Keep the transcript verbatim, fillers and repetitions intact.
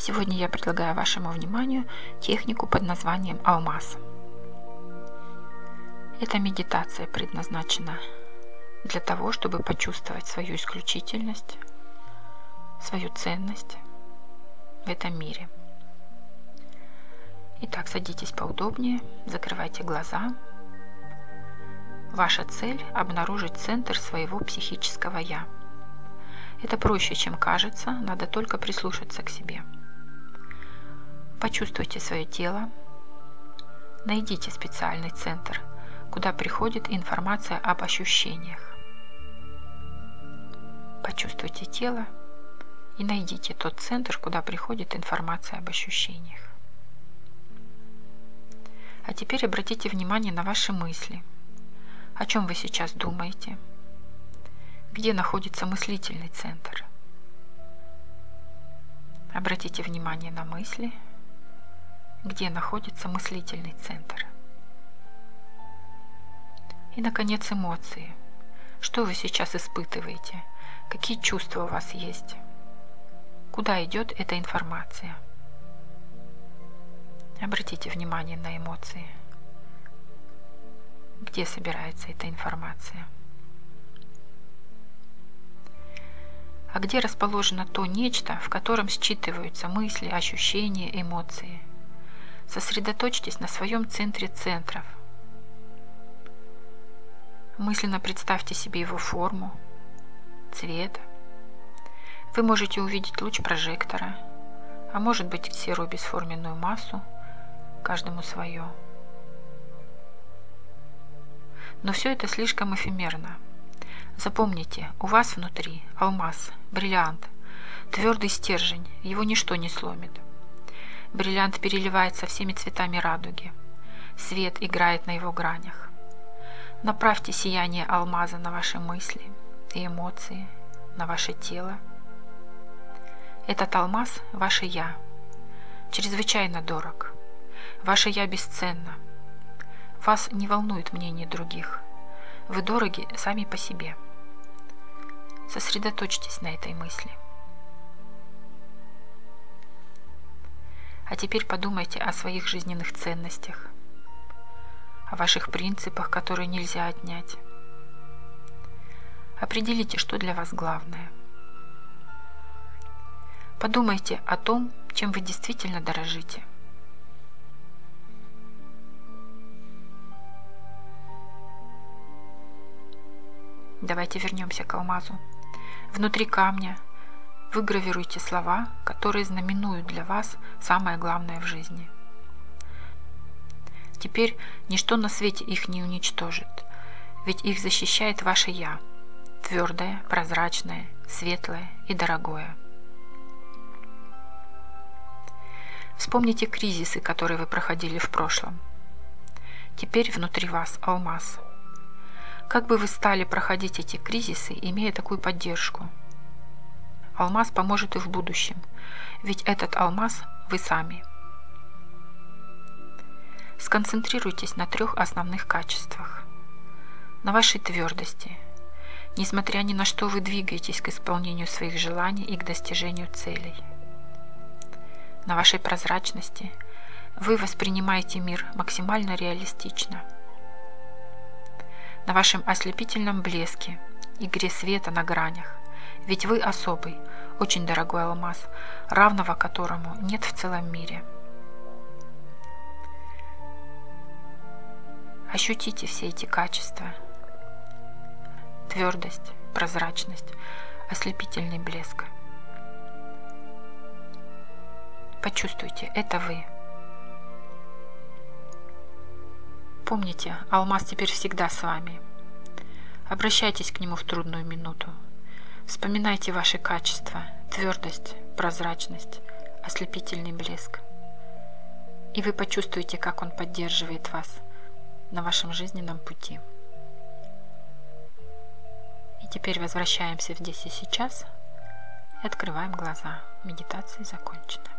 Сегодня я предлагаю вашему вниманию технику под названием алмаз. Эта медитация предназначена для того, чтобы почувствовать свою исключительность, свою ценность в этом мире. Итак, садитесь поудобнее, закрывайте глаза. Ваша цель – обнаружить центр своего психического «я». Это проще, чем кажется, надо только прислушаться к себе. Почувствуйте свое тело, найдите специальный центр, куда приходит информация об ощущениях. Почувствуйте тело и найдите тот центр, куда приходит информация об ощущениях. А теперь обратите внимание на ваши мысли. О чем вы сейчас думаете? Где находится мыслительный центр? Обратите внимание на мысли, где находится мыслительный центр. И, наконец, эмоции. Что вы сейчас испытываете? Какие чувства у вас есть? Куда идет эта информация? Обратите внимание на эмоции. Где собирается эта информация? А где расположено то нечто, в котором считываются мысли, ощущения, эмоции? Сосредоточьтесь на своем центре центров. Мысленно представьте себе его форму, цвет. Вы можете увидеть луч прожектора, а может быть серую бесформенную массу, каждому свое. Но все это слишком эфемерно. Запомните, у вас внутри алмаз, бриллиант, твердый стержень, его ничто не сломит. Бриллиант переливается всеми цветами радуги. Свет играет на его гранях. Направьте сияние алмаза на ваши мысли и эмоции, на ваше тело. Этот алмаз – ваше «Я», чрезвычайно дорог. Ваше «Я» бесценно. Вас не волнует мнение других. Вы дороги сами по себе. Сосредоточьтесь на этой мысли. А теперь подумайте о своих жизненных ценностях, о ваших принципах, которые нельзя отнять. Определите, что для вас главное. Подумайте о том, чем вы действительно дорожите. Давайте вернемся к алмазу. Внутри камня выгравируйте слова, которые знаменуют для вас самое главное в жизни. Теперь ничто на свете их не уничтожит, ведь их защищает ваше «Я», твердое, прозрачное, светлое и дорогое. Вспомните кризисы, которые вы проходили в прошлом. Теперь внутри вас алмаз. Как бы вы стали проходить эти кризисы, имея такую поддержку? Алмаз поможет и в будущем, ведь этот алмаз вы сами. Сконцентрируйтесь на трех основных качествах. На вашей твердости. Несмотря ни на что, вы двигаетесь к исполнению своих желаний и к достижению целей. На вашей прозрачности. Вы воспринимаете мир максимально реалистично. На вашем ослепительном блеске, игре света на гранях. Ведь вы особый, очень дорогой алмаз, равного которому нет в целом мире. Ощутите все эти качества. Твердость, прозрачность, ослепительный блеск. Почувствуйте, это вы. Помните, алмаз теперь всегда с вами. Обращайтесь к нему в трудную минуту. Вспоминайте ваши качества, твердость, прозрачность, ослепительный блеск. И вы почувствуете, как он поддерживает вас на вашем жизненном пути. И теперь возвращаемся в здесь и сейчас и открываем глаза. Медитация закончена.